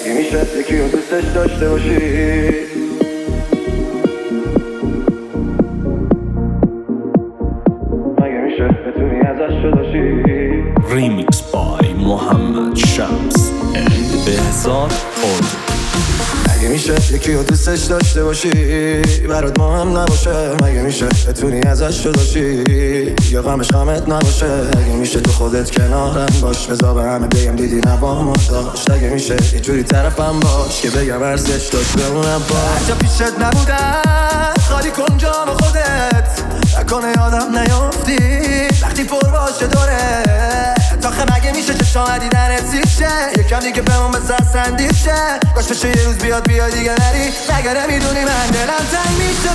مگه میشه یکی رو دوستش داشته باشی؟ مگه میشه بتونی ازش جداشی؟ ریمیکس بای محمد شمس بهزاد اود. مگه میشه یکی رو دوستش داشته باشی برات مهم نباشه؟ مگه میشه بتونی ازش جداشی یا غمش غمت نباشه؟ مگه میشه تو خودت کنارم باش بذار به همه بگم دیدی نبا ما داشت؟ مگه میشه یه جوری طرفم باش که بگم ارزش داشت بمونم با هر جا پیشت نبودم خالی کن جام خودت نکنه یادم نیافتی وقتی پر باشه دوره تاخه مگه میشه چه شاهدی در شه یکم دیگه بمون بسر سندیشه باش بشه یه روز بیاد دیگه نری نگره میدونی من دلم تنگ میشه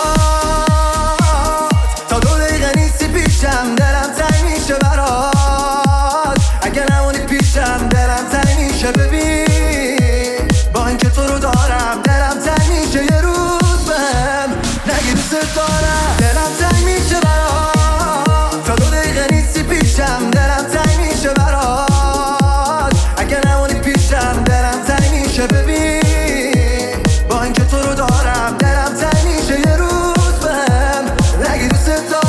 برات تا 2 دقیقه نیستی پیشم دلم تنگ میشه برات اگه نمونی پیشم دلم تنگ میشه ببین با اینکه تو رو دارم دلم تنگ میشه یه روز بهم نگی دوست دارم دلم تنگ میشه برات تا 2 دقیقه نیستی پیشم دلم تنگ میشه برات اگه نمونی پیشم دلم تنگ میشه ببین با اینکه تو رو دارم دلم تنگ میشه یه روز بهم نگی دوست دارم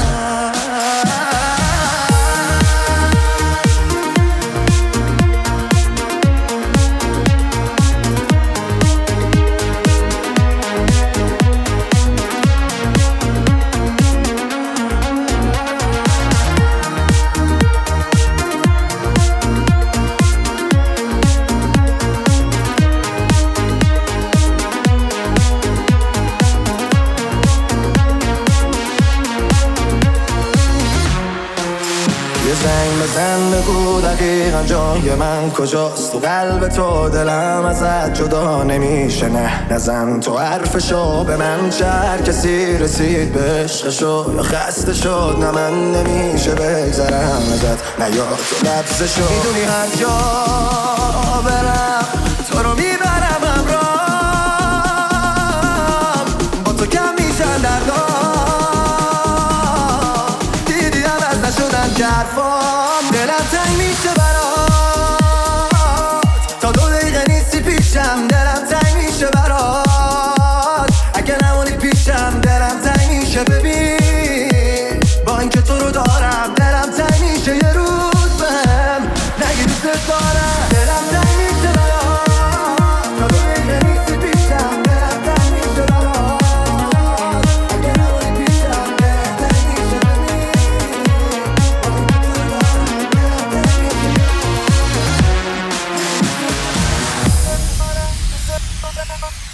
یه زنگ بزن بگو دقیقا جای من کجاست تو قلب تو دلم ازت جدا نمیشه نه نزن تو حرفشو به من چه هر کسی رسید به عشقشو یا خسته شد نه من نمیشه بگذرم ازت نه یا تو لبزشو میدونی هر جا برم تو رو میبرم همراه با تو کم میشن دردام نشدن که حرفام دلم تنگ میشه برات تا 2 دقیقه نیستی پیشم دلم تنگ میشه برات اگه نمونی پیشم دلم تنگ میشه ببین با اینکه تو رو دارم دلم تنگ میشه یه روز بهم نگی دوست دارم دلم تنگ میشه برات تا 2 دقیقه نیستی پیشم دلم تنگ میشه برات اگه نمونی پیشم دلم تنگ میشه ببین